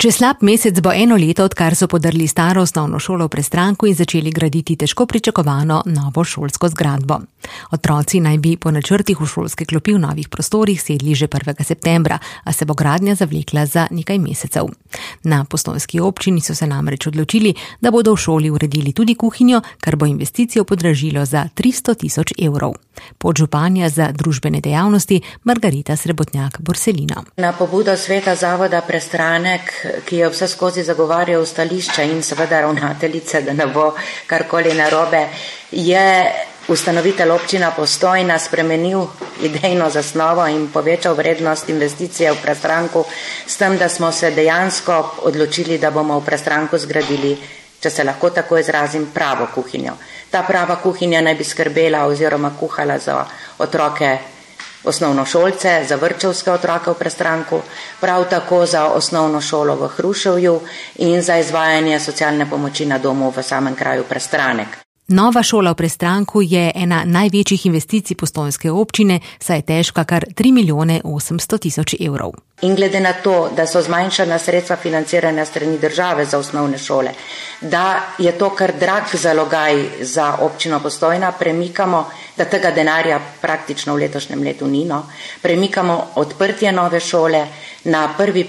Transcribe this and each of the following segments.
Čez slab mesec bo 1 leto, odkar so podrli staro osnovno šolo v Prestranku in začeli graditi težko pričakovano novo šolsko zgradbo. Otroci naj bi po načrtih v šolske klopi v novih prostorih sedli že 1. septembra, a se bo gradnja zavlekla za nekaj mesecev. Na postojnski občini so se namreč odločili, da bodo v šoli uredili tudi kuhinjo, kar bo investicijo podražilo za 300 000 evrov. Podžupanja za družbene dejavnosti Margarita Srebotnjak-Borselino. Na pobudo sveta zavoda Prestranek, ki je vse skozi zagovarjal stališča in seveda ravnateljice, da ne bo karkoli narobe, je ustanovitelj občina Postojna spremenil idejno zasnovo in povečal vrednost investicije v Prestranku s tem, da smo se dejansko odločili, da bomo v Prestranku zgradili, če se lahko tako izrazim, pravo kuhinjo. Ta prava kuhinja naj bi skrbela oziroma kuhala za otroke osnovnošolce, za vrtčevske otroke v Prestranku, prav tako za osnovno šolo v Hruševju in za izvajanje socialne pomoči na domu v samem kraju Prestranek. Nova šola v Prestranku je ena največjih investicij postojnske občine, saj je težka kar 3 800 000 evrov. In glede na to, da so zmanjšana sredstva financiranja strani države za osnovne šole, da je to kar drag zalogaj za občino Postojna, premikamo, da tega denarja praktično v letošnjem letu ni, premikamo odprtje nove šole na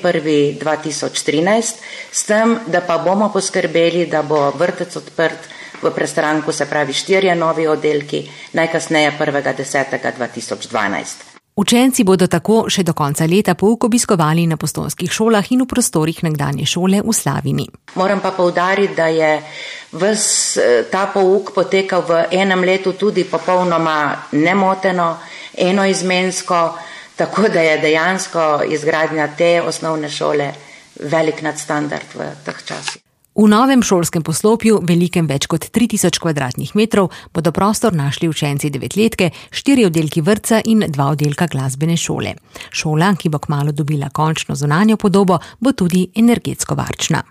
1.1.2013, s tem, da pa bomo poskrbeli, da bo vrtec odprt v Prestranku, se pravi 4 novi oddelki, najkasneje 1.10.2012. Učenci bodo tako še do konca leta pouk obiskovali na postojnskih šolah in v prostorih nekdanje šole v Slavini. Moram pa poudariti, da je ves ta pouk potekal v enem letu tudi popolnoma nemoteno, enoizmensko, tako da je dejansko izgradnja te osnovne šole velik nadstandard v teh časih. V novem šolskem poslopju, velikem več kot 3000 kvadratnih metrov, bodo prostor našli učenci 9-letke, 4 oddelki vrtca in 2 oddelka glasbene šole. Šola, ki bo kmalu dobila končno zunanjo podobo, bo tudi energetsko varčna.